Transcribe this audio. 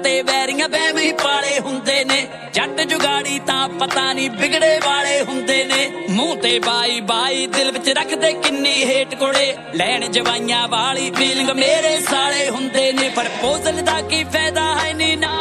ਤੇ ਵੈਰੀਆਂ ਵਹਿਮੀ ਪਾਲੇ ਹੁੰਦੇ ਨੇ ਜੱਟ ਜੁਗਾੜੀ ਤਾਂ ਪਤਾ ਨਹੀਂ ਵਿਗੜੇ ਵਾਲੇ ਹੁੰਦੇ ਨੇ ਮੂੰਹ ਤੇ ਬਾਈ ਬਾਈ ਦਿਲ ਵਿੱਚ ਰੱਖਦੇ ਕਿੰਨੀ ਹੇਟ ਕੁੜੇ ਲੈਣ ਜਵਾਈਆਂ ਵਾਲੀ ਫੀਲਿੰਗ ਮੇਰੇ ਸਾਲੇ ਹੁੰਦੇ ਨੇ ਪ੍ਰਪੋਜ਼ਲ ਦਾ ਕੀ ਫਾਇਦਾ ਹੈ ਨੀ ਨਾ